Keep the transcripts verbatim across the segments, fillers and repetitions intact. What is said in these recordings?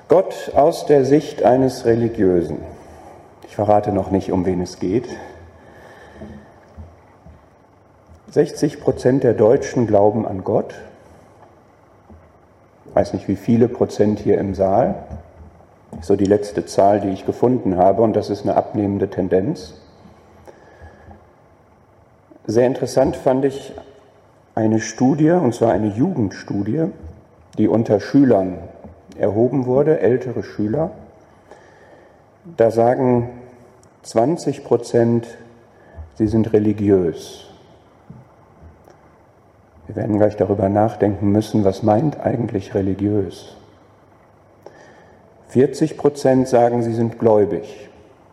Gott aus der Sicht eines Religiösen. Ich verrate noch nicht, um wen es geht. sechzig Prozent der Deutschen glauben an Gott. Ich weiß nicht, wie viele Prozent hier im Saal. Das ist so die letzte Zahl, die ich gefunden habe, und das ist eine abnehmende Tendenz. Sehr interessant fand ich eine Studie, und zwar eine Jugendstudie, die unter Schülern erhoben wurde, ältere Schüler. Da sagen zwanzig Prozent, sie sind religiös. Wir werden gleich darüber nachdenken müssen, was meint eigentlich religiös. vierzig Prozent sagen, sie sind gläubig.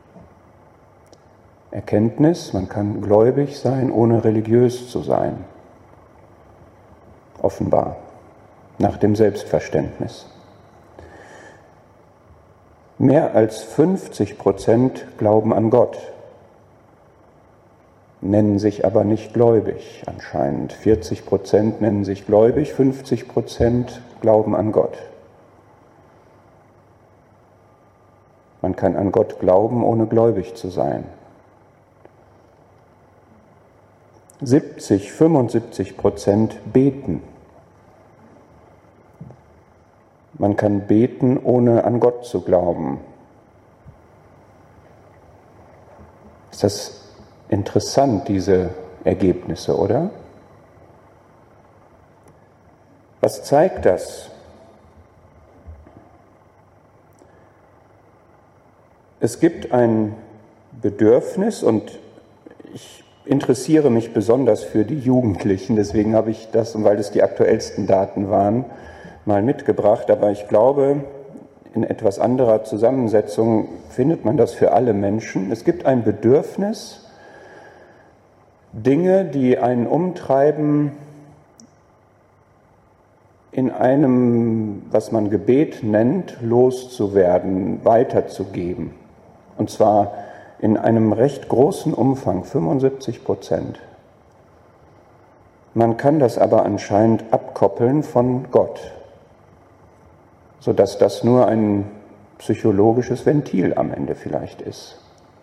Erkenntnis, man kann gläubig sein, ohne religiös zu sein. Offenbar, nach dem Selbstverständnis. Mehr als fünfzig Prozent glauben an Gott, nennen sich aber nicht gläubig anscheinend. vierzig Prozent nennen sich gläubig, fünfzig Prozent glauben an Gott. Man kann an Gott glauben, ohne gläubig zu sein. siebzig, fünfundsiebzig Prozent beten. Man kann beten, ohne an Gott zu glauben. Ist das interessant, diese Ergebnisse, oder? Was zeigt das? Es gibt ein Bedürfnis, und ich interessiere mich besonders für die Jugendlichen, deswegen habe ich das, und weil es die aktuellsten Daten waren, mal mitgebracht, aber ich glaube, in etwas anderer Zusammensetzung findet man das für alle Menschen. Es gibt ein Bedürfnis, Dinge, die einen umtreiben, in einem, was man Gebet nennt, loszuwerden, weiterzugeben. Und zwar in einem recht großen Umfang, fünfundsiebzig Prozent. Man kann das aber anscheinend abkoppeln von Gott, sodass das nur ein psychologisches Ventil am Ende vielleicht ist.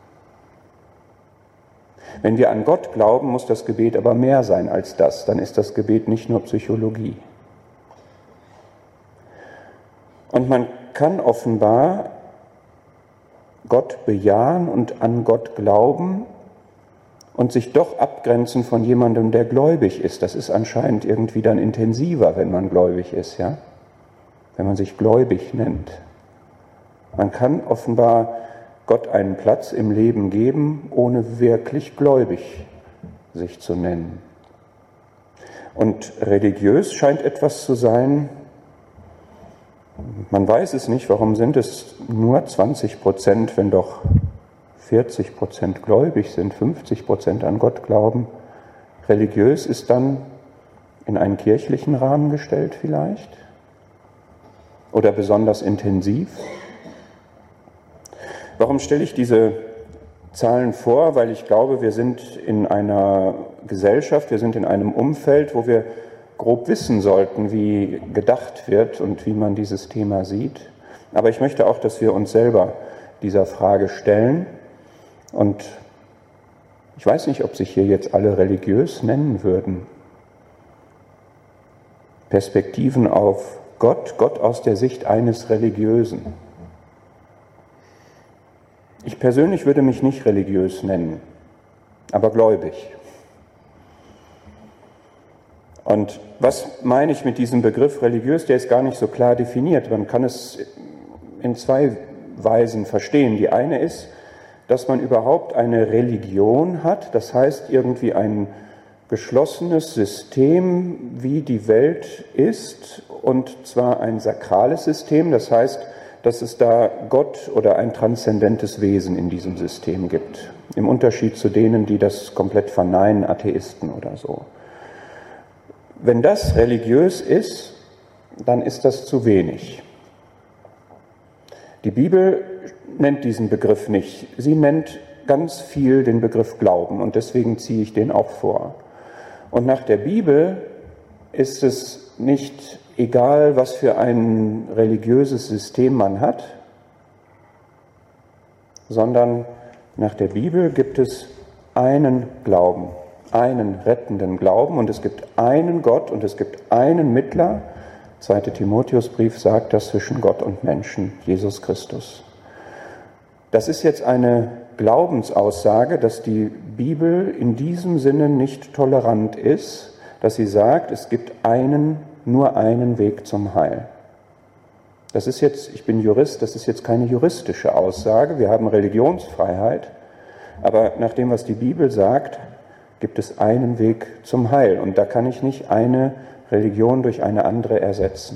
Wenn wir an Gott glauben, muss das Gebet aber mehr sein als das. Dann ist das Gebet nicht nur Psychologie. Und man kann offenbar Gott bejahen und an Gott glauben und sich doch abgrenzen von jemandem, der gläubig ist. Das ist anscheinend irgendwie dann intensiver, wenn man gläubig ist, ja? Wenn man sich gläubig nennt. Man kann offenbar Gott einen Platz im Leben geben, ohne wirklich gläubig sich zu nennen. Und religiös scheint etwas zu sein, man weiß es nicht, warum sind es nur zwanzig Prozent, wenn doch vierzig Prozent gläubig sind, fünfzig Prozent an Gott glauben. Religiös ist dann in einen kirchlichen Rahmen gestellt vielleicht? Oder besonders intensiv? Warum stelle ich diese Zahlen vor? Weil ich glaube, wir sind in einer Gesellschaft, wir sind in einem Umfeld, wo wir grob wissen sollten, wie gedacht wird und wie man dieses Thema sieht. Aber ich möchte auch, dass wir uns selber dieser Frage stellen. Und ich weiß nicht, ob sich hier jetzt alle religiös nennen würden. Perspektiven auf Gott, Gott aus der Sicht eines Religiösen. Ich persönlich würde mich nicht religiös nennen, aber gläubig. Und was meine ich mit diesem Begriff religiös? Der ist gar nicht so klar definiert. Man kann es in zwei Weisen verstehen. Die eine ist, dass man überhaupt eine Religion hat, das heißt irgendwie ein geschlossenes System, wie die Welt ist, und zwar ein sakrales System, das heißt, dass es da Gott oder ein transzendentes Wesen in diesem System gibt. Im Unterschied zu denen, die das komplett verneinen, Atheisten oder so. Wenn das religiös ist, dann ist das zu wenig. Die Bibel nennt diesen Begriff nicht. Sie nennt ganz viel den Begriff Glauben, und deswegen ziehe ich den auch vor. Und nach der Bibel ist es nicht egal was für ein religiöses System man hat, sondern nach der Bibel gibt es einen Glauben, einen rettenden Glauben und es gibt einen Gott und es gibt einen Mittler. Zweiter Timotheusbrief sagt das zwischen Gott und Menschen, Jesus Christus. Das ist jetzt eine Glaubensaussage, dass die Bibel in diesem Sinne nicht tolerant ist, dass sie sagt, es gibt einen, nur einen Weg zum Heil. Das ist jetzt, ich bin Jurist, das ist jetzt keine juristische Aussage, wir haben Religionsfreiheit, aber nach dem, was die Bibel sagt, gibt es einen Weg zum Heil und da kann ich nicht eine Religion durch eine andere ersetzen.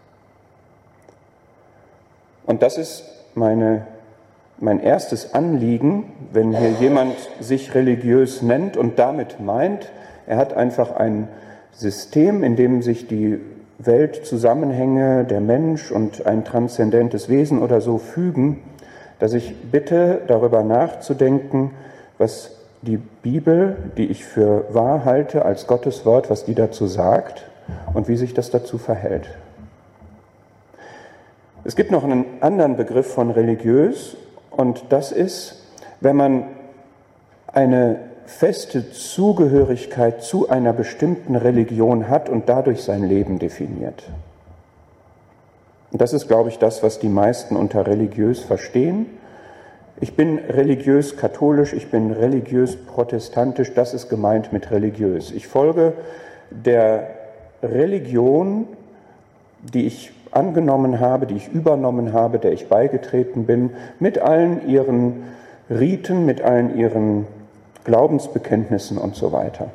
Und das ist meine, mein erstes Anliegen, wenn hier jemand sich religiös nennt und damit meint, er hat einfach ein System, in dem sich die Weltzusammenhänge, der Mensch und ein transzendentes Wesen oder so fügen, dass ich bitte, darüber nachzudenken, was die Bibel, die ich für wahr halte als Gottes Wort, was die dazu sagt und wie sich das dazu verhält. Es gibt noch einen anderen Begriff von religiös und das ist, wenn man eine feste Zugehörigkeit zu einer bestimmten Religion hat und dadurch sein Leben definiert. Und das ist, glaube ich, das, was die meisten unter religiös verstehen. Ich bin religiös katholisch, ich bin religiös protestantisch, das ist gemeint mit religiös. Ich folge der Religion, die ich angenommen habe, die ich übernommen habe, der ich beigetreten bin, mit allen ihren Riten, mit allen ihren Glaubensbekenntnissen und so weiter.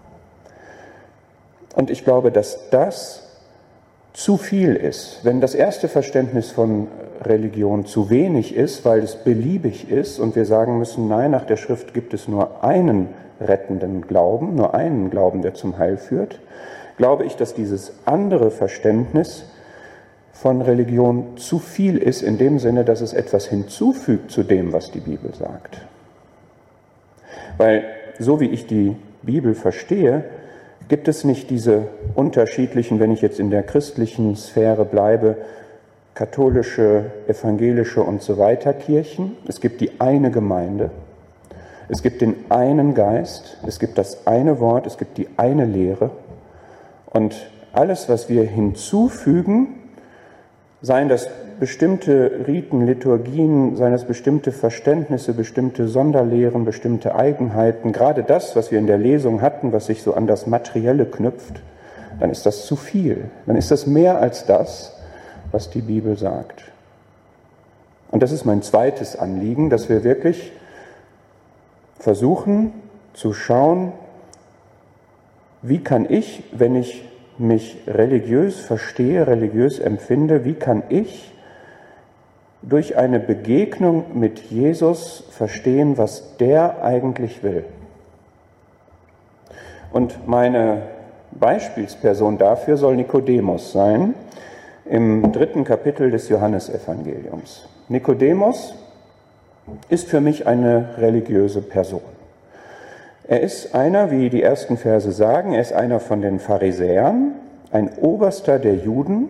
Und ich glaube, dass das zu viel ist. Wenn das erste Verständnis von Religion zu wenig ist, weil es beliebig ist und wir sagen müssen, nein, nach der Schrift gibt es nur einen rettenden Glauben, nur einen Glauben, der zum Heil führt, glaube ich, dass dieses andere Verständnis von Religion zu viel ist, in dem Sinne, dass es etwas hinzufügt zu dem, was die Bibel sagt. Weil, so wie ich die Bibel verstehe, gibt es nicht diese unterschiedlichen, wenn ich jetzt in der christlichen Sphäre bleibe, katholische, evangelische und so weiter Kirchen. Es gibt die eine Gemeinde, es gibt den einen Geist, es gibt das eine Wort, es gibt die eine Lehre. Und alles, was wir hinzufügen, seien das bestimmte Riten, Liturgien, seien das bestimmte Verständnisse, bestimmte Sonderlehren, bestimmte Eigenheiten, gerade das, was wir in der Lesung hatten, was sich so an das Materielle knüpft, dann ist das zu viel. Dann ist das mehr als das, was die Bibel sagt. Und das ist mein zweites Anliegen, dass wir wirklich versuchen zu schauen, wie kann ich, wenn ich mich religiös verstehe, religiös empfinde, wie kann ich durch eine Begegnung mit Jesus verstehen, was der eigentlich will. Und meine Beispielsperson dafür soll Nikodemus sein, im dritten Kapitel des Johannesevangeliums. Nikodemus ist für mich eine religiöse Person. Er ist einer, wie die ersten Verse sagen, er ist einer von den Pharisäern, ein Oberster der Juden,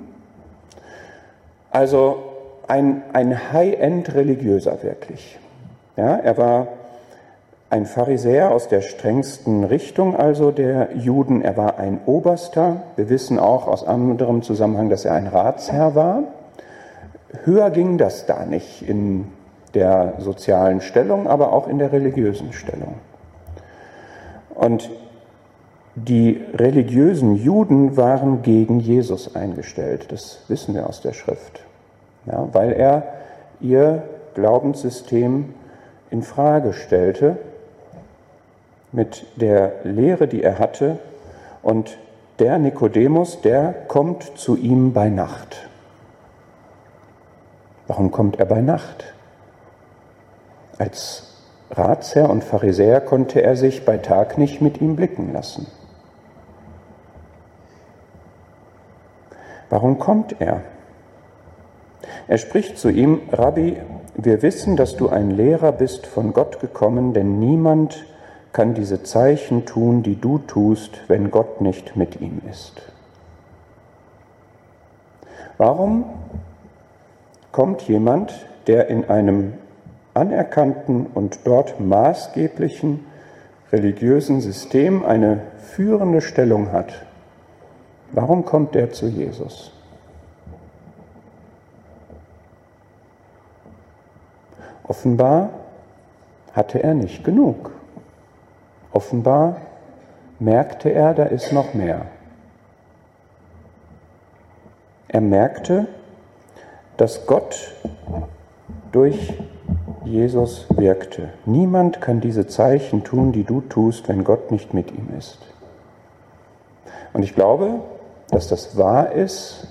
also ein, ein High-End-Religiöser wirklich. Ja, er war ein Pharisäer aus der strengsten Richtung also der Juden, er war ein Oberster, wir wissen auch aus anderem Zusammenhang, dass er ein Ratsherr war. Höher ging das da nicht in der sozialen Stellung, aber auch in der religiösen Stellung. Und die religiösen Juden waren gegen Jesus eingestellt, das wissen wir aus der Schrift, ja, weil er ihr Glaubenssystem in Frage stellte mit der Lehre, die er hatte. Und der Nikodemus, der kommt zu ihm bei Nacht. Warum kommt er bei Nacht? Als Ratsherr und Pharisäer konnte er sich bei Tag nicht mit ihm blicken lassen. Warum kommt er? Er spricht zu ihm: Rabbi, wir wissen, dass du ein Lehrer bist von Gott gekommen, denn niemand kann diese Zeichen tun, die du tust, wenn Gott nicht mit ihm ist. Warum kommt jemand, der in einem anerkannten und dort maßgeblichen religiösen System eine führende Stellung hat, warum kommt der zu Jesus? Offenbar hatte er nicht genug. Offenbar merkte er, da ist noch mehr. Er merkte, dass Gott durch Jesus wirkte. Niemand kann diese Zeichen tun, die du tust, wenn Gott nicht mit ihm ist. Und ich glaube, dass das wahr ist,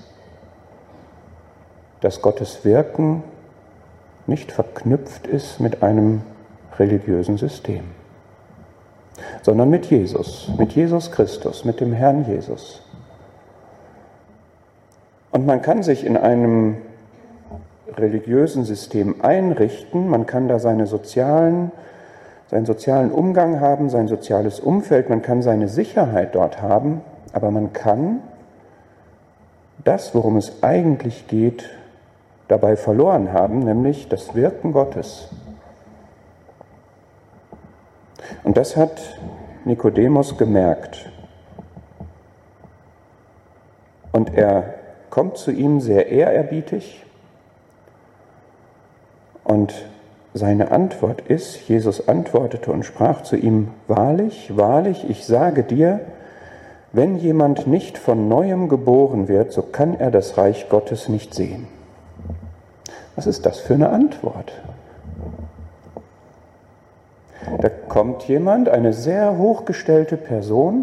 dass Gottes Wirken nicht verknüpft ist mit einem religiösen System, sondern mit Jesus, mit Jesus Christus, mit dem Herrn Jesus. Und man kann sich in einem religiösen System einrichten, man kann da seine sozialen, seinen sozialen Umgang haben, sein soziales Umfeld, man kann seine Sicherheit dort haben, aber man kann das, worum es eigentlich geht, dabei verloren haben, nämlich das Wirken Gottes. Und das hat Nikodemus gemerkt. Und er kommt zu ihm sehr ehrerbietig. Und seine Antwort ist, Jesus antwortete und sprach zu ihm, wahrlich, wahrlich, ich sage dir, wenn jemand nicht von Neuem geboren wird, so kann er das Reich Gottes nicht sehen. Was ist das für eine Antwort? Da kommt jemand, eine sehr hochgestellte Person,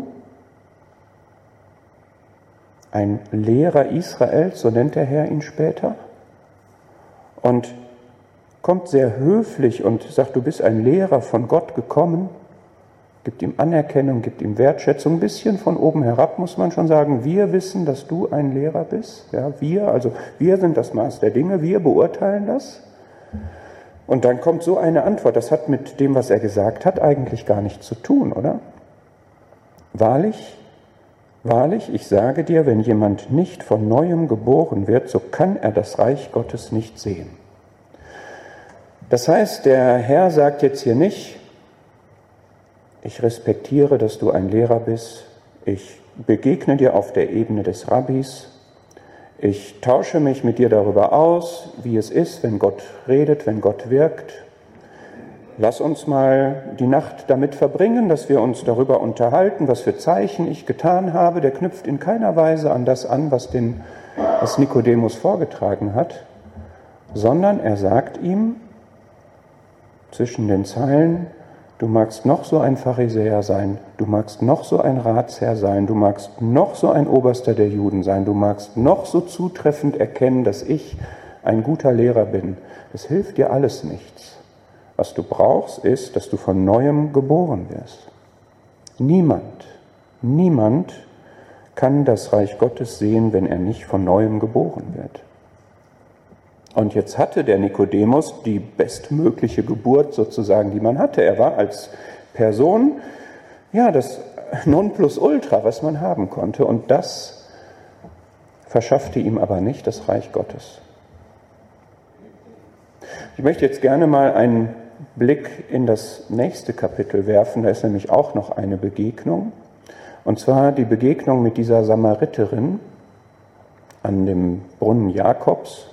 ein Lehrer Israels, so nennt der Herr ihn später, und kommt sehr höflich und sagt, du bist ein Lehrer von Gott gekommen, gibt ihm Anerkennung, gibt ihm Wertschätzung, ein bisschen von oben herab muss man schon sagen, wir wissen, dass du ein Lehrer bist, ja, wir, also wir sind das Maß der Dinge, wir beurteilen das. Und dann kommt so eine Antwort, das hat mit dem, was er gesagt hat, eigentlich gar nichts zu tun, oder? Wahrlich, wahrlich, ich sage dir, wenn jemand nicht von Neuem geboren wird, so kann er das Reich Gottes nicht sehen. Das heißt, der Herr sagt jetzt hier nicht, ich respektiere, dass du ein Lehrer bist, ich begegne dir auf der Ebene des Rabbis, ich tausche mich mit dir darüber aus, wie es ist, wenn Gott redet, wenn Gott wirkt. Lass uns mal die Nacht damit verbringen, dass wir uns darüber unterhalten, was für Zeichen ich getan habe. Der knüpft in keiner Weise an das an, was, den, was Nikodemus vorgetragen hat, sondern er sagt ihm zwischen den Zeilen, du magst noch so ein Pharisäer sein, du magst noch so ein Ratsherr sein, du magst noch so ein Oberster der Juden sein, du magst noch so zutreffend erkennen, dass ich ein guter Lehrer bin. Das hilft dir alles nichts. Was du brauchst, ist, dass du von Neuem geboren wirst. Niemand, niemand kann das Reich Gottes sehen, wenn er nicht von Neuem geboren wird. Und jetzt hatte der Nikodemus die bestmögliche Geburt sozusagen, die man hatte. Er war als Person, ja, das Nonplusultra, was man haben konnte. Und das verschaffte ihm aber nicht das Reich Gottes. Ich möchte jetzt gerne mal einen Blick in das nächste Kapitel werfen. Da ist nämlich auch noch eine Begegnung. Und zwar die Begegnung mit dieser Samariterin an dem Brunnen Jakobs.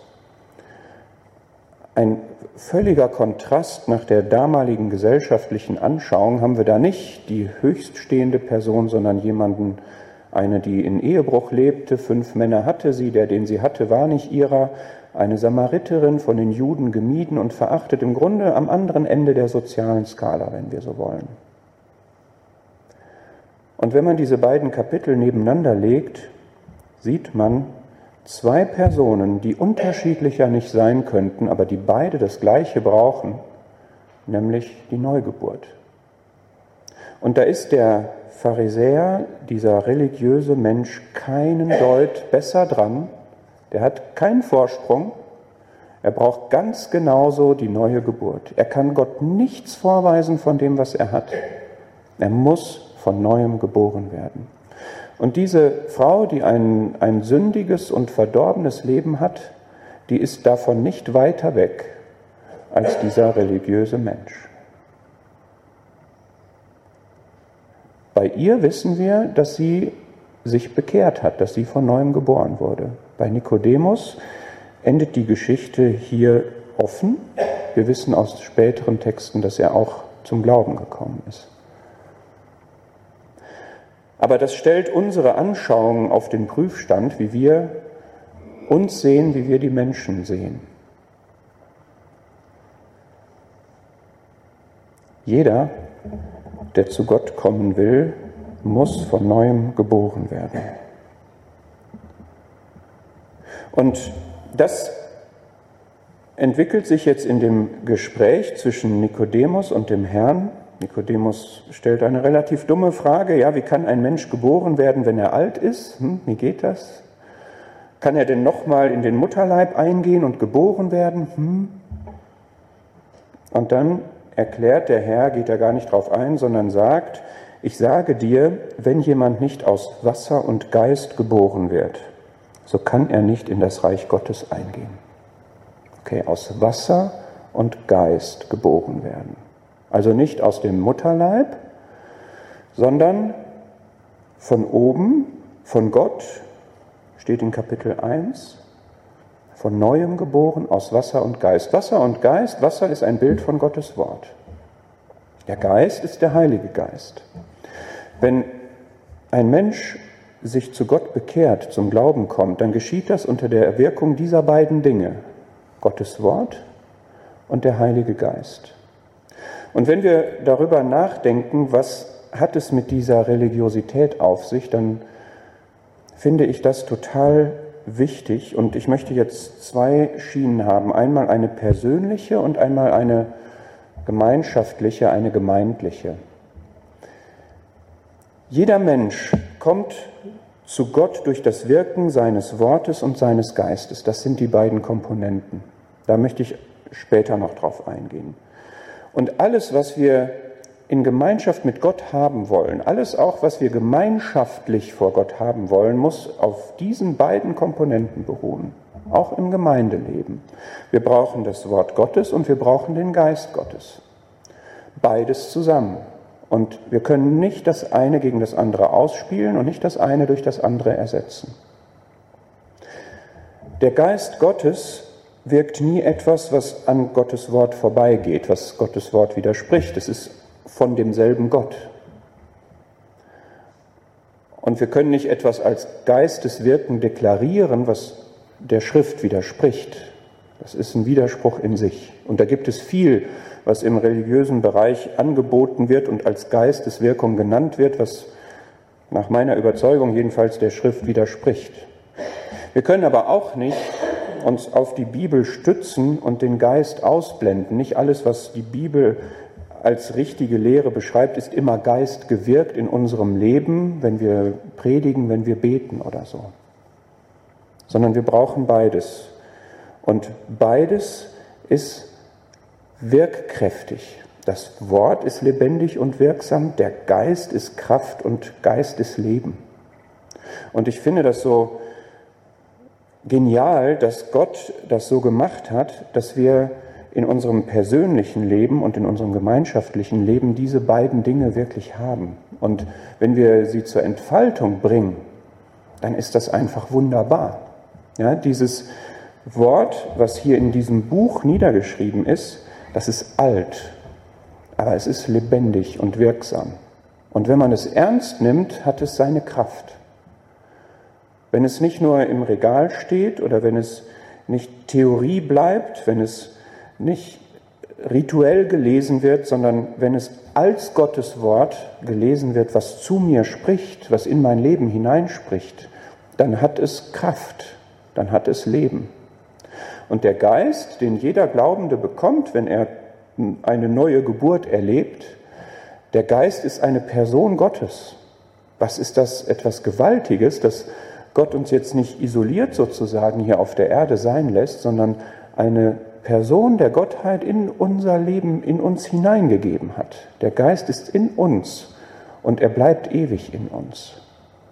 Ein völliger Kontrast nach der damaligen gesellschaftlichen Anschauung haben wir da nicht die höchststehende Person, sondern jemanden, eine, die in Ehebruch lebte, fünf Männer hatte sie, der, den sie hatte, war nicht ihrer, eine Samariterin, von den Juden gemieden und verachtet, im Grunde am anderen Ende der sozialen Skala, wenn wir so wollen. Und wenn man diese beiden Kapitel nebeneinander legt, sieht man, zwei Personen, die unterschiedlicher nicht sein könnten, aber die beide das Gleiche brauchen, nämlich die Neugeburt. Und da ist der Pharisäer, dieser religiöse Mensch, keinen Deut besser dran. Der hat keinen Vorsprung. Er braucht ganz genauso die neue Geburt. Er kann Gott nichts vorweisen von dem, was er hat. Er muss von Neuem geboren werden. Und diese Frau, die ein, ein sündiges und verdorbenes Leben hat, die ist davon nicht weiter weg als dieser religiöse Mensch. Bei ihr wissen wir, dass sie sich bekehrt hat, dass sie von neuem geboren wurde. Bei Nikodemus endet die Geschichte hier offen. Wir wissen aus späteren Texten, dass er auch zum Glauben gekommen ist. Aber das stellt unsere Anschauungen auf den Prüfstand, wie wir uns sehen, wie wir die Menschen sehen. Jeder, der zu Gott kommen will, muss von neuem geboren werden. Und das entwickelt sich jetzt in dem Gespräch zwischen Nikodemus und dem Herrn. Nikodemus stellt eine relativ dumme Frage. Ja, wie kann ein Mensch geboren werden, wenn er alt ist? Hm, wie geht das? Kann er denn nochmal in den Mutterleib eingehen und geboren werden? Hm. Und dann erklärt der Herr, geht er gar nicht drauf ein, sondern sagt, ich sage dir, wenn jemand nicht aus Wasser und Geist geboren wird, so kann er nicht in das Reich Gottes eingehen. Okay, aus Wasser und Geist geboren werden. Also nicht aus dem Mutterleib, sondern von oben, von Gott, steht in Kapitel eins, von Neuem geboren aus Wasser und Geist. Wasser und Geist, Wasser ist ein Bild von Gottes Wort. Der Geist ist der Heilige Geist. Wenn ein Mensch sich zu Gott bekehrt, zum Glauben kommt, dann geschieht das unter der Wirkung dieser beiden Dinge, Gottes Wort und der Heilige Geist. Und wenn wir darüber nachdenken, was hat es mit dieser Religiosität auf sich, dann finde ich das total wichtig. Und ich möchte jetzt zwei Schienen haben. Einmal eine persönliche und einmal eine gemeinschaftliche, eine gemeindliche. Jeder Mensch kommt zu Gott durch das Wirken seines Wortes und seines Geistes. Das sind die beiden Komponenten. Da möchte ich später noch drauf eingehen. Und alles, was wir in Gemeinschaft mit Gott haben wollen, alles auch, was wir gemeinschaftlich vor Gott haben wollen, muss auf diesen beiden Komponenten beruhen, auch im Gemeindeleben. Wir brauchen das Wort Gottes und wir brauchen den Geist Gottes. Beides zusammen. Und wir können nicht das eine gegen das andere ausspielen und nicht das eine durch das andere ersetzen. Der Geist Gottes wirkt nie etwas, was an Gottes Wort vorbeigeht, was Gottes Wort widerspricht. Es ist von demselben Gott. Und wir können nicht etwas als Geisteswirken deklarieren, was der Schrift widerspricht. Das ist ein Widerspruch in sich. Und da gibt es viel, was im religiösen Bereich angeboten wird und als Geisteswirkung genannt wird, was nach meiner Überzeugung jedenfalls der Schrift widerspricht. Wir können aber auch nicht uns auf die Bibel stützen und den Geist ausblenden. Nicht alles, was die Bibel als richtige Lehre beschreibt, ist immer geistgewirkt in unserem Leben, wenn wir predigen, wenn wir beten oder so. Sondern wir brauchen beides. Und beides ist wirkkräftig. Das Wort ist lebendig und wirksam, der Geist ist Kraft und Geist ist Leben. Und ich finde das so genial, dass Gott das so gemacht hat, dass wir in unserem persönlichen Leben und in unserem gemeinschaftlichen Leben diese beiden Dinge wirklich haben. Und wenn wir sie zur Entfaltung bringen, dann ist das einfach wunderbar. Ja, dieses Wort, was hier in diesem Buch niedergeschrieben ist, das ist alt, aber es ist lebendig und wirksam. Und wenn man es ernst nimmt, hat es seine Kraft. Wenn es nicht nur im Regal steht oder wenn es nicht Theorie bleibt, wenn es nicht rituell gelesen wird, sondern wenn es als Gottes Wort gelesen wird, was zu mir spricht, was in mein Leben hineinspricht, dann hat es Kraft, dann hat es Leben. Und der Geist, den jeder Glaubende bekommt, wenn er eine neue Geburt erlebt, der Geist ist eine Person Gottes. Was ist das etwas Gewaltiges, dass Gott uns jetzt nicht isoliert sozusagen hier auf der Erde sein lässt, sondern eine Person der Gottheit in unser Leben, in uns hineingegeben hat. Der Geist ist in uns und er bleibt ewig in uns.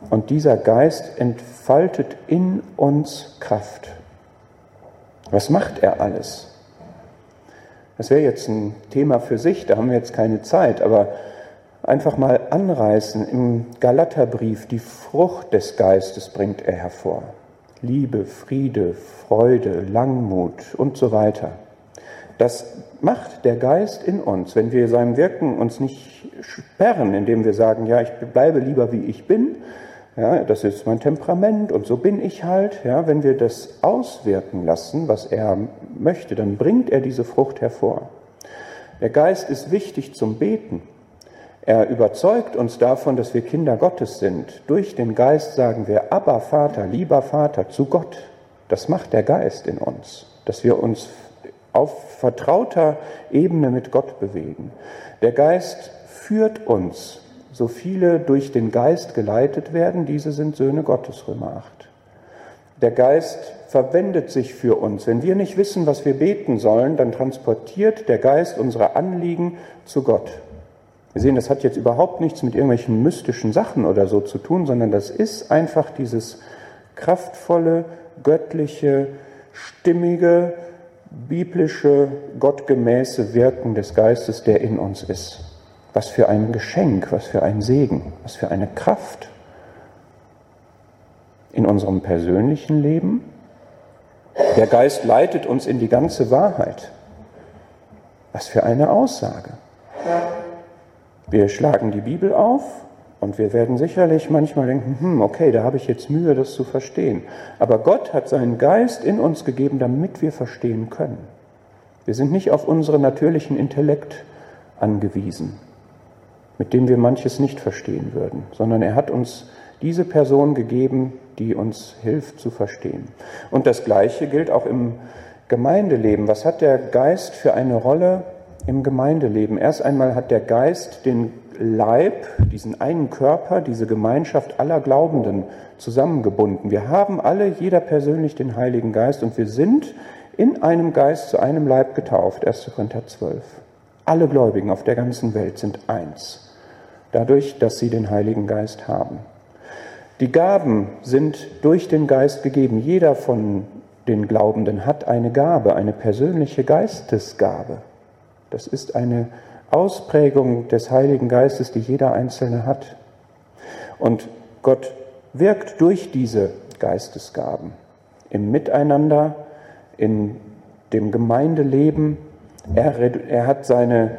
Und dieser Geist entfaltet in uns Kraft. Was macht er alles? Das wäre jetzt ein Thema für sich, da haben wir jetzt keine Zeit, aber einfach mal anreißen. Im Galaterbrief, die Frucht des Geistes bringt er hervor. Liebe, Friede, Freude, Langmut und so weiter. Das macht der Geist in uns, wenn wir seinem Wirken uns nicht sperren, indem wir sagen, ja, ich bleibe lieber wie ich bin, ja, das ist mein Temperament und so bin ich halt. Ja, wenn wir das auswirken lassen, was er möchte, dann bringt er diese Frucht hervor. Der Geist ist wichtig zum Beten. Er überzeugt uns davon, dass wir Kinder Gottes sind. Durch den Geist sagen wir, Abba, Vater, lieber Vater, zu Gott. Das macht der Geist in uns, dass wir uns auf vertrauter Ebene mit Gott bewegen. Der Geist führt uns. So viele durch den Geist geleitet werden, diese sind Söhne Gottes, Römer acht. Der Geist verwendet sich für uns. Wenn wir nicht wissen, was wir beten sollen, dann transportiert der Geist unsere Anliegen zu Gott. Wir sehen, das hat jetzt überhaupt nichts mit irgendwelchen mystischen Sachen oder so zu tun, sondern das ist einfach dieses kraftvolle, göttliche, stimmige, biblische, gottgemäße Wirken des Geistes, der in uns ist. Was für ein Geschenk, was für ein Segen, was für eine Kraft in unserem persönlichen Leben. Der Geist leitet uns in die ganze Wahrheit. Was für eine Aussage. Wir schlagen die Bibel auf und wir werden sicherlich manchmal denken, hm, okay, da habe ich jetzt Mühe, das zu verstehen. Aber Gott hat seinen Geist in uns gegeben, damit wir verstehen können. Wir sind nicht auf unseren natürlichen Intellekt angewiesen, mit dem wir manches nicht verstehen würden, sondern er hat uns diese Person gegeben, die uns hilft zu verstehen. Und das Gleiche gilt auch im Gemeindeleben. Was hat der Geist für eine Rolle im Gemeindeleben? Erst einmal hat der Geist den Leib, diesen einen Körper, diese Gemeinschaft aller Glaubenden zusammengebunden. Wir haben alle, jeder persönlich, den Heiligen Geist und wir sind in einem Geist zu einem Leib getauft. erster Korinther zwölf. Alle Gläubigen auf der ganzen Welt sind eins, dadurch, dass sie den Heiligen Geist haben. Die Gaben sind durch den Geist gegeben. Jeder von den Glaubenden hat eine Gabe, eine persönliche Geistesgabe. Das ist eine Ausprägung des Heiligen Geistes, die jeder Einzelne hat. Und Gott wirkt durch diese Geistesgaben im Miteinander, in dem Gemeindeleben. Er, er hat seine,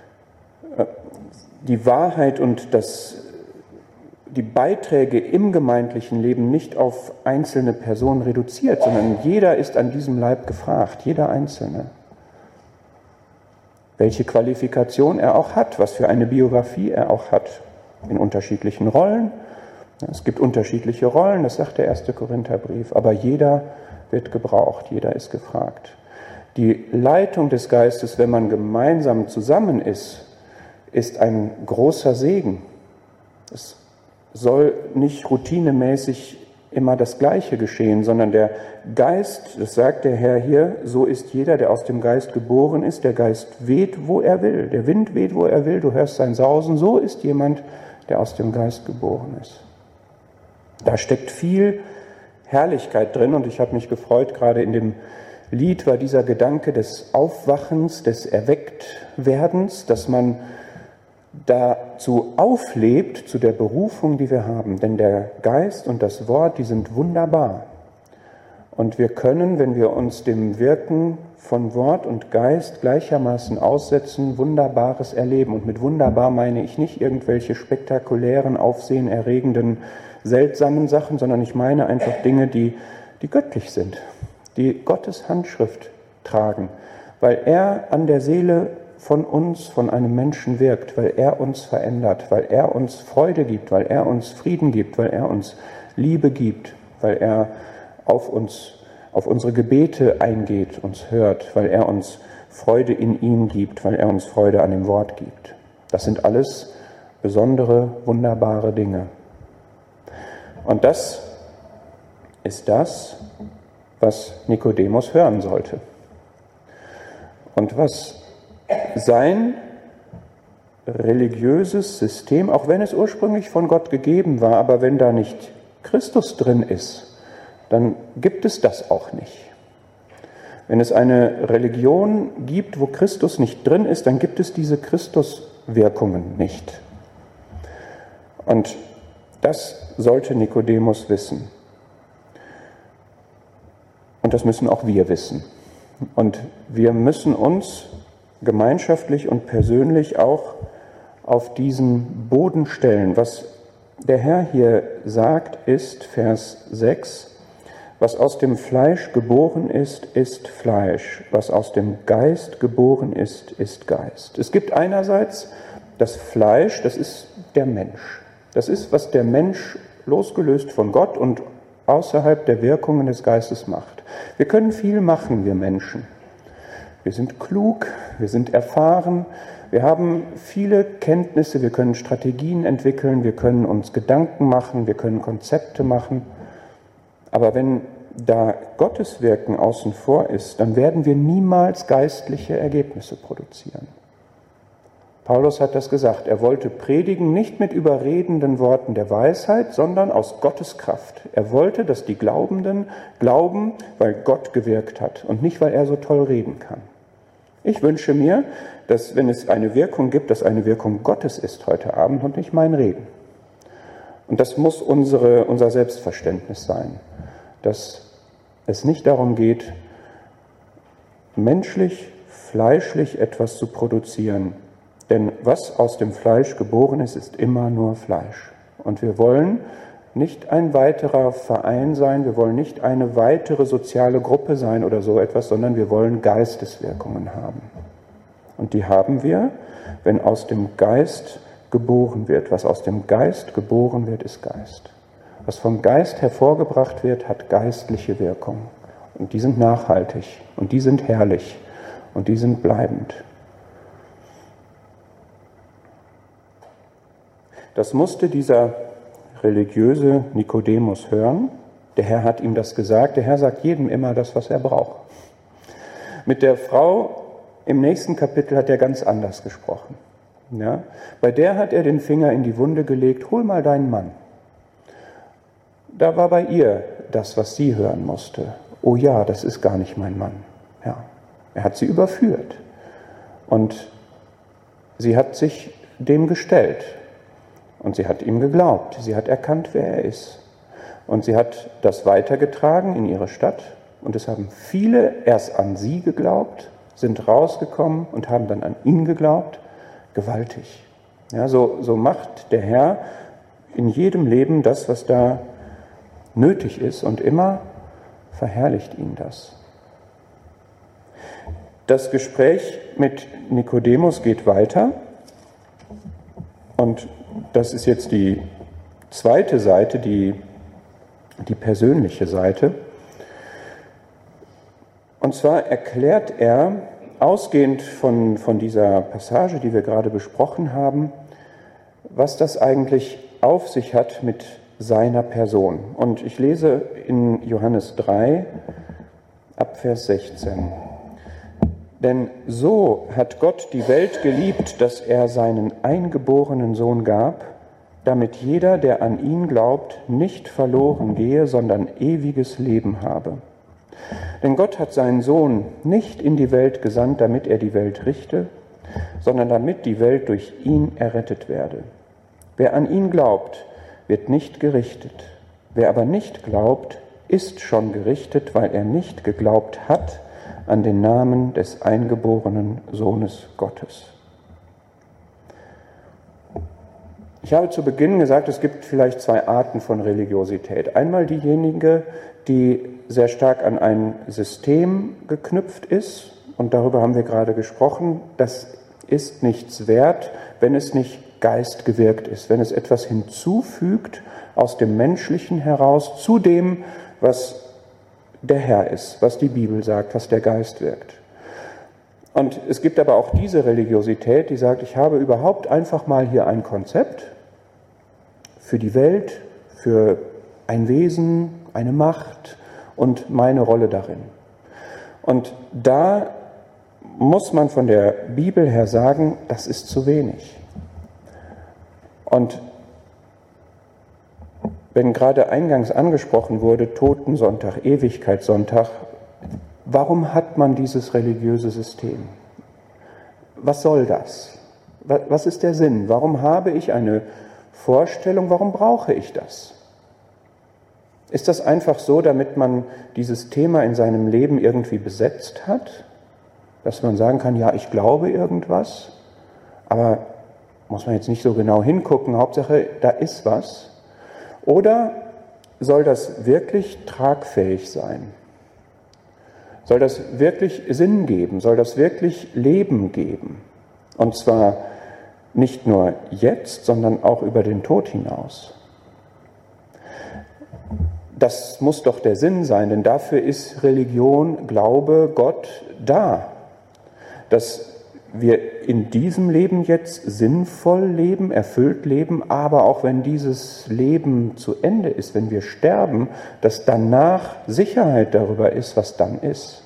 die Wahrheit und das, die Beiträge im gemeindlichen Leben nicht auf einzelne Personen reduziert, sondern jeder ist an diesem Leib gefragt, jeder Einzelne. Welche Qualifikation er auch hat, was für eine Biografie er auch hat, in unterschiedlichen Rollen. Es gibt unterschiedliche Rollen, das sagt der erste Korintherbrief, aber jeder wird gebraucht, jeder ist gefragt. Die Leitung des Geistes, wenn man gemeinsam zusammen ist, ist ein großer Segen. Es soll nicht routinemäßig immer das Gleiche geschehen, sondern der Geist, das sagt der Herr hier, so ist jeder, der aus dem Geist geboren ist, der Geist weht, wo er will, der Wind weht, wo er will, du hörst sein Sausen, so ist jemand, der aus dem Geist geboren ist. Da steckt viel Herrlichkeit drin und ich habe mich gefreut, gerade in dem Lied war dieser Gedanke des Aufwachens, des Erwecktwerdens, dass man dazu auflebt, zu der Berufung, die wir haben. Denn der Geist und das Wort, die sind wunderbar. Und wir können, wenn wir uns dem Wirken von Wort und Geist gleichermaßen aussetzen, Wunderbares erleben. Und mit wunderbar meine ich nicht irgendwelche spektakulären, aufsehenerregenden, seltsamen Sachen, sondern ich meine einfach Dinge, die, die göttlich sind, die Gottes Handschrift tragen, weil er an der Seele von uns, von einem Menschen wirkt, weil er uns verändert, weil er uns Freude gibt, weil er uns Frieden gibt, weil er uns Liebe gibt, weil er auf uns, auf unsere Gebete eingeht, uns hört, weil er uns Freude in ihm gibt, weil er uns Freude an dem Wort gibt. Das sind alles besondere, wunderbare Dinge. Und das ist das, was Nikodemus hören sollte. Und was sein religiöses System, auch wenn es ursprünglich von Gott gegeben war, aber wenn da nicht Christus drin ist, dann gibt es das auch nicht. Wenn es eine Religion gibt, wo Christus nicht drin ist, dann gibt es diese Christuswirkungen nicht. Und das sollte Nikodemus wissen. Und das müssen auch wir wissen. Und wir müssen uns gemeinschaftlich und persönlich auch auf diesen Boden stellen. Was der Herr hier sagt, ist Vers sechs, was aus dem Fleisch geboren ist, ist Fleisch. Was aus dem Geist geboren ist, ist Geist. Es gibt einerseits das Fleisch, das ist der Mensch. Das ist, was der Mensch losgelöst von Gott und außerhalb der Wirkungen des Geistes macht. Wir können viel machen, wir Menschen. Wir sind klug, wir sind erfahren, wir haben viele Kenntnisse, wir können Strategien entwickeln, wir können uns Gedanken machen, wir können Konzepte machen. Aber wenn da Gottes Wirken außen vor ist, dann werden wir niemals geistliche Ergebnisse produzieren. Paulus hat das gesagt, er wollte predigen nicht mit überredenden Worten der Weisheit, sondern aus Gottes Kraft. Er wollte, dass die Glaubenden glauben, weil Gott gewirkt hat und nicht, weil er so toll reden kann. Ich wünsche mir, dass wenn es eine Wirkung gibt, dass eine Wirkung Gottes ist heute Abend und nicht mein Reden. Und das muss unsere, unser Selbstverständnis sein, dass es nicht darum geht, menschlich, fleischlich etwas zu produzieren. Denn was aus dem Fleisch geboren ist, ist immer nur Fleisch. Und wir wollen nicht ein weiterer Verein sein, wir wollen nicht eine weitere soziale Gruppe sein oder so etwas, sondern wir wollen Geisteswirkungen haben. Und die haben wir, wenn aus dem Geist geboren wird. Was aus dem Geist geboren wird, ist Geist. Was vom Geist hervorgebracht wird, hat geistliche Wirkung. Und die sind nachhaltig und die sind herrlich und die sind bleibend. Das musste dieser religiöse Nikodemus hören. Der Herr hat ihm das gesagt. Der Herr sagt jedem immer das, was er braucht. Mit der Frau im nächsten Kapitel hat er ganz anders gesprochen. Ja? Bei der hat er den Finger in die Wunde gelegt, hol mal deinen Mann. Da war bei ihr das, was sie hören musste. Oh ja, das ist gar nicht mein Mann. Ja. Er hat sie überführt. Und sie hat sich dem gestellt. Und sie hat ihm geglaubt. Sie hat erkannt, wer er ist. Und sie hat das weitergetragen in ihre Stadt. Und es haben viele erst an sie geglaubt, sind rausgekommen und haben dann an ihn geglaubt. Gewaltig. Ja, so, so macht der Herr in jedem Leben das, was da nötig ist. Und immer verherrlicht ihn das. Das Gespräch mit Nikodemus geht weiter. Und das ist jetzt die zweite Seite, die, die persönliche Seite. Und zwar erklärt er, ausgehend von, von dieser Passage, die wir gerade besprochen haben, was das eigentlich auf sich hat mit seiner Person. Und ich lese in Johannes drei, ab Vers sechzehn. Denn so hat Gott die Welt geliebt, dass er seinen eingeborenen Sohn gab, damit jeder, der an ihn glaubt, nicht verloren gehe, sondern ewiges Leben habe. Denn Gott hat seinen Sohn nicht in die Welt gesandt, damit er die Welt richte, sondern damit die Welt durch ihn errettet werde. Wer an ihn glaubt, wird nicht gerichtet. Wer aber nicht glaubt, ist schon gerichtet, weil er nicht geglaubt hat an den Namen des eingeborenen Sohnes Gottes. Ich habe zu Beginn gesagt, es gibt vielleicht zwei Arten von Religiosität. Einmal diejenige, die sehr stark an ein System geknüpft ist, und darüber haben wir gerade gesprochen. Das ist nichts wert, wenn es nicht geistgewirkt ist, wenn es etwas hinzufügt aus dem Menschlichen heraus zu dem, was der Herr ist, was die Bibel sagt, was der Geist wirkt. Und es gibt aber auch diese Religiosität, die sagt, ich habe überhaupt einfach mal hier ein Konzept für die Welt, für ein Wesen, eine Macht und meine Rolle darin. Und da muss man von der Bibel her sagen, das ist zu wenig. Und wenn gerade eingangs angesprochen wurde, Totensonntag, Ewigkeitssonntag, warum hat man dieses religiöse System? Was soll das? Was ist der Sinn? Warum habe ich eine Vorstellung? Warum brauche ich das? Ist das einfach so, damit man dieses Thema in seinem Leben irgendwie besetzt hat? Dass man sagen kann, ja, ich glaube irgendwas, aber muss man jetzt nicht so genau hingucken, Hauptsache, da ist was. Oder soll das wirklich tragfähig sein? Soll das wirklich Sinn geben? Soll das wirklich Leben geben? Und zwar nicht nur jetzt, sondern auch über den Tod hinaus. Das muss doch der Sinn sein, denn dafür ist Religion, Glaube, Gott da. Dass wir in diesem Leben jetzt sinnvoll leben, erfüllt leben, aber auch wenn dieses Leben zu Ende ist, wenn wir sterben, dass danach Sicherheit darüber ist, was dann ist.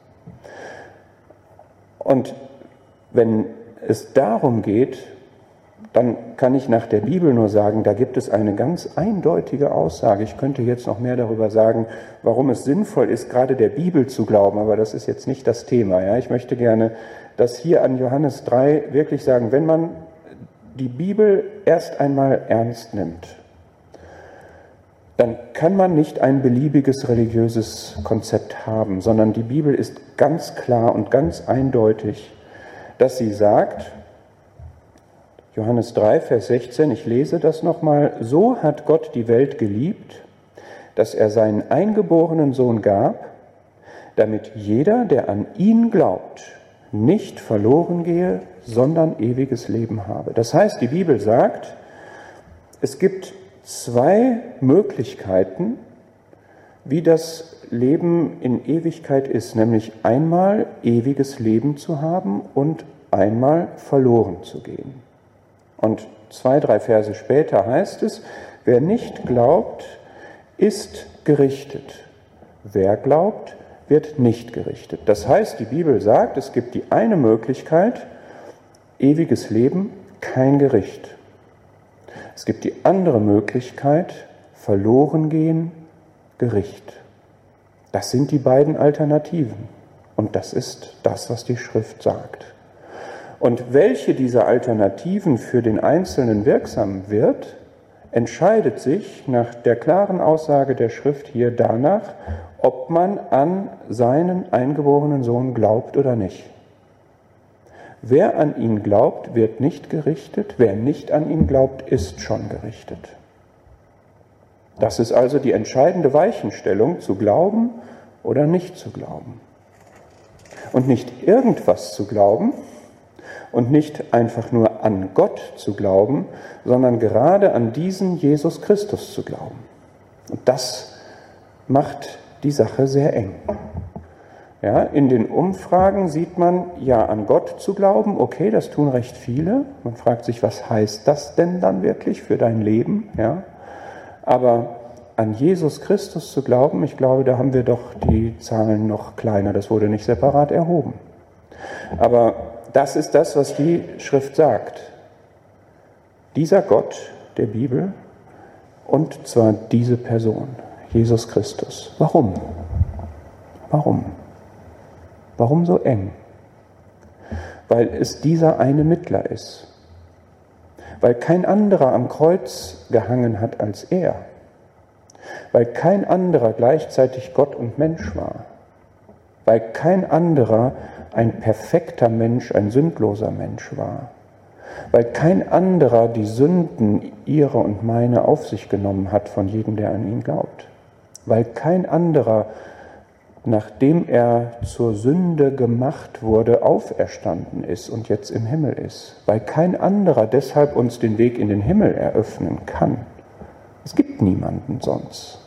Und wenn es darum geht, dann kann ich nach der Bibel nur sagen, da gibt es eine ganz eindeutige Aussage. Ich könnte jetzt noch mehr darüber sagen, warum es sinnvoll ist, gerade der Bibel zu glauben, aber das ist jetzt nicht das Thema. Ja? Ich möchte gerne das hier an Johannes drei wirklich sagen, wenn man die Bibel erst einmal ernst nimmt, dann kann man nicht ein beliebiges religiöses Konzept haben, sondern die Bibel ist ganz klar und ganz eindeutig, dass sie sagt, Johannes drei, Vers sechzehn, ich lese das nochmal, so hat Gott die Welt geliebt, dass er seinen eingeborenen Sohn gab, damit jeder, der an ihn glaubt, nicht verloren gehe, sondern ewiges Leben habe. Das heißt, die Bibel sagt, es gibt zwei Möglichkeiten, wie das Leben in Ewigkeit ist, nämlich einmal ewiges Leben zu haben und einmal verloren zu gehen. Und zwei, drei Verse später heißt es, wer nicht glaubt, ist gerichtet. Wer glaubt, wird nicht gerichtet. Das heißt, die Bibel sagt, es gibt die eine Möglichkeit, ewiges Leben, kein Gericht. Es gibt die andere Möglichkeit, verloren gehen, Gericht. Das sind die beiden Alternativen. Und das ist das, was die Schrift sagt. Und welche dieser Alternativen für den Einzelnen wirksam wird, entscheidet sich nach der klaren Aussage der Schrift hier danach, ob man an seinen eingeborenen Sohn glaubt oder nicht. Wer an ihn glaubt, wird nicht gerichtet. Wer nicht an ihn glaubt, ist schon gerichtet. Das ist also die entscheidende Weichenstellung, zu glauben oder nicht zu glauben. Und nicht irgendwas zu glauben und nicht einfach nur an Gott zu glauben, sondern gerade an diesen Jesus Christus zu glauben. Und das macht die Sache sehr eng. Ja, in den Umfragen sieht man, ja, an Gott zu glauben, okay, das tun recht viele. Man fragt sich, was heißt das denn dann wirklich für dein Leben? Ja, aber an Jesus Christus zu glauben, ich glaube, da haben wir doch die Zahlen noch kleiner. Das wurde nicht separat erhoben. Aber das ist das, was die Schrift sagt. Dieser Gott der Bibel und zwar diese Person, Jesus Christus. Warum? Warum? Warum so eng? Weil es dieser eine Mittler ist. Weil kein anderer am Kreuz gehangen hat als er. Weil kein anderer gleichzeitig Gott und Mensch war. Weil kein anderer ein perfekter Mensch, ein sündloser Mensch war. Weil kein anderer die Sünden ihre und meine auf sich genommen hat von jedem, der an ihn glaubt. Weil kein anderer, nachdem er zur Sünde gemacht wurde, auferstanden ist und jetzt im Himmel ist. Weil kein anderer deshalb uns den Weg in den Himmel eröffnen kann. Es gibt niemanden sonst.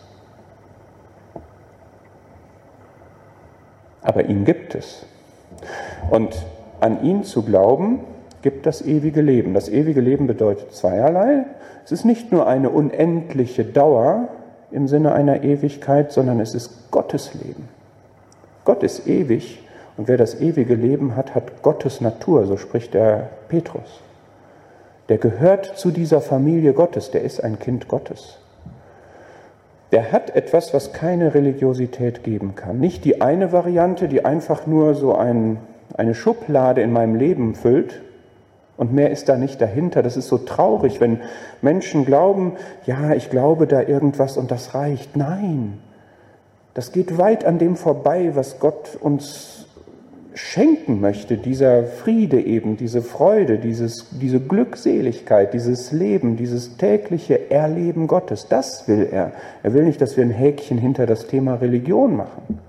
Aber ihn gibt es. Und an ihn zu glauben, gibt das ewige Leben. Das ewige Leben bedeutet zweierlei. Es ist nicht nur eine unendliche Dauer im Sinne einer Ewigkeit, sondern es ist Gottes Leben. Gott ist ewig und wer das ewige Leben hat, hat Gottes Natur, so spricht der Petrus. der gehört zu dieser Familie Gottes, der ist ein Kind Gottes. Der hat etwas, was keine Religiosität geben kann. Nicht die eine Variante, die einfach nur so ein, eine Schublade in meinem Leben füllt und mehr ist da nicht dahinter. Das ist so traurig, wenn Menschen glauben, ja, ich glaube da irgendwas und das reicht. Nein, das geht weit an dem vorbei, was Gott uns schenken möchte, dieser Friede eben, diese Freude, dieses, diese Glückseligkeit, dieses Leben, dieses tägliche Erleben Gottes, das will er. Er will nicht, dass wir ein Häkchen hinter das Thema Religion machen.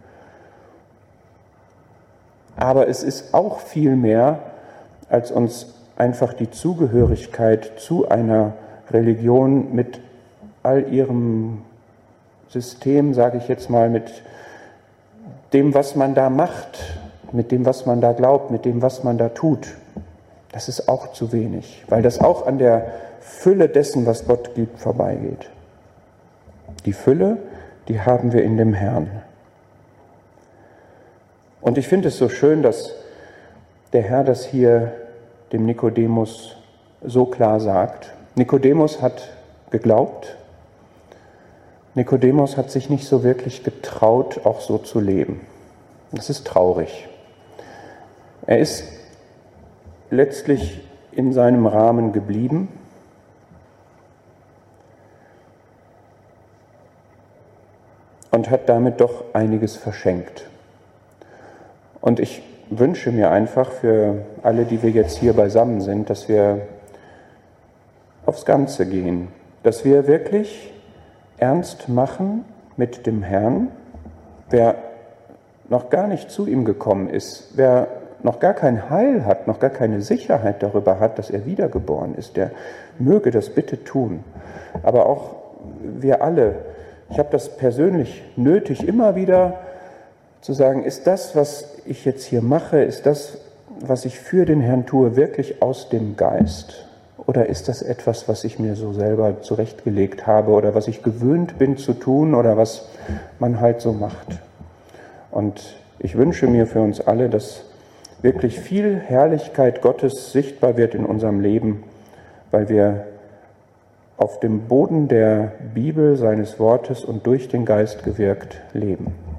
Aber es ist auch viel mehr, als uns einfach die Zugehörigkeit zu einer Religion mit all ihrem System, sage ich jetzt mal, mit dem, was man da macht, mit dem, was man da glaubt, mit dem, was man da tut. Das ist auch zu wenig, weil das auch an der Fülle dessen, was Gott gibt, vorbeigeht. Die Fülle, die haben wir in dem Herrn. Und ich finde es so schön, dass der Herr das hier dem Nikodemus so klar sagt. Nikodemus hat geglaubt. Nikodemus hat sich nicht so wirklich getraut, auch so zu leben. Das ist traurig. Er ist letztlich in seinem Rahmen geblieben. Und hat damit doch einiges verschenkt. Und ich wünsche mir einfach für alle, die wir jetzt hier beisammen sind, dass wir aufs Ganze gehen, dass wir wirklich ernst machen mit dem Herrn. Wer noch gar nicht zu ihm gekommen ist, wer noch gar kein Heil hat, noch gar keine Sicherheit darüber hat, dass er wiedergeboren ist, der möge das bitte tun. Aber auch wir alle, ich habe das persönlich nötig, immer wieder zu sagen, ist das, was ich jetzt hier mache, ist das, was ich für den Herrn tue, wirklich aus dem Geist? Oder ist das etwas, was ich mir so selber zurechtgelegt habe oder was ich gewöhnt bin zu tun oder was man halt so macht? Und ich wünsche mir für uns alle, dass wirklich viel Herrlichkeit Gottes sichtbar wird in unserem Leben, weil wir auf dem Boden der Bibel, seines Wortes und durch den Geist gewirkt leben.